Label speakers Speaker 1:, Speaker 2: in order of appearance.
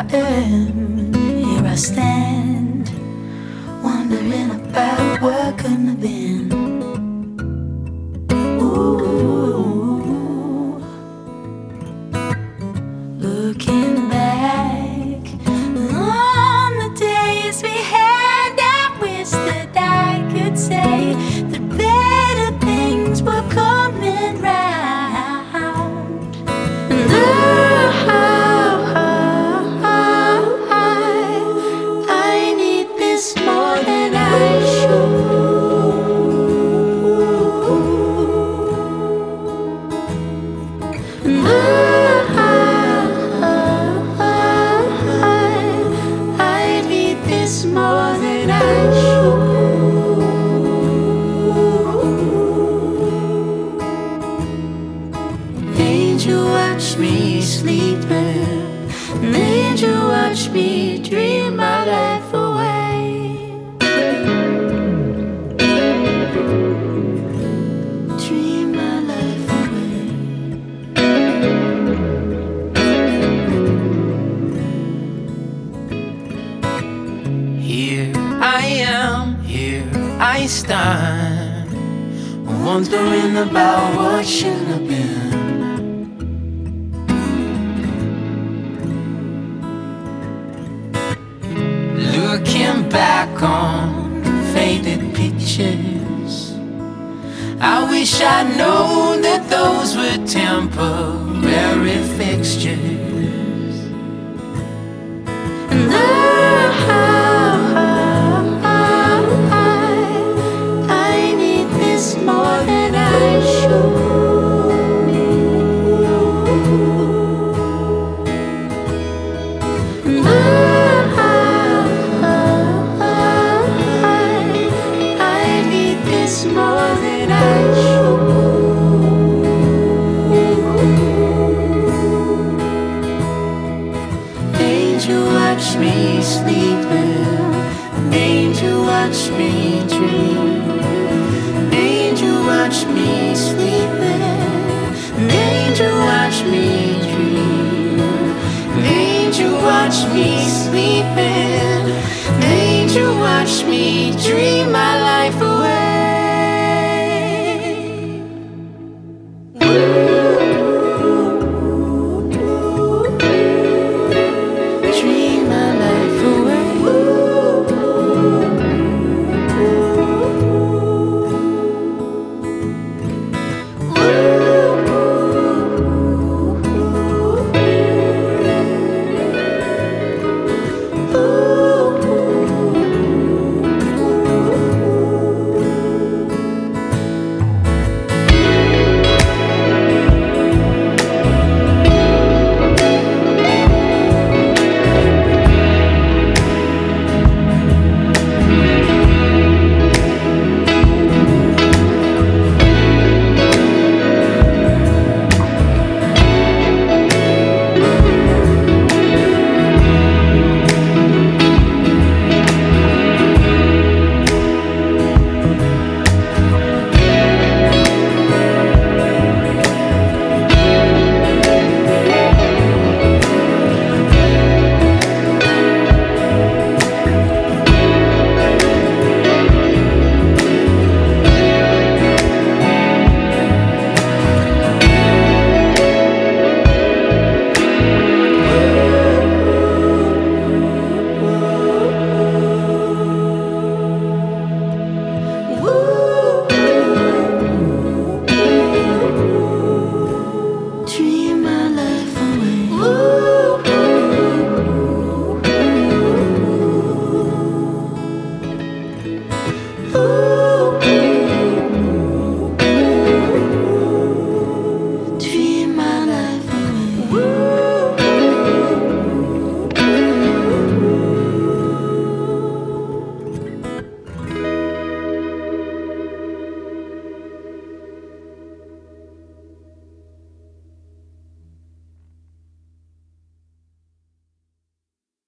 Speaker 1: am. Here I stand, wondering about what could have been. Ooh, looking back on the days we had, I wish that I could say that better things were coming round. And I need this more than I should. And I need this more than I should. Angel, watch me sleeping. Angel, watch me dream my life away. Dream my life away.
Speaker 2: Here I am, here I stand, wondering about what should have been. Looking back on faded pictures, I wish I'd known that those were temporary fixtures.
Speaker 1: And I need this more than I should. And I need this more than I should. Angel, watch me sleeping. Angel, watch me dream. Angel, watch me sleeping. Angel, watch me dream. Angel, watch me sleeping. Angel, watch me dream.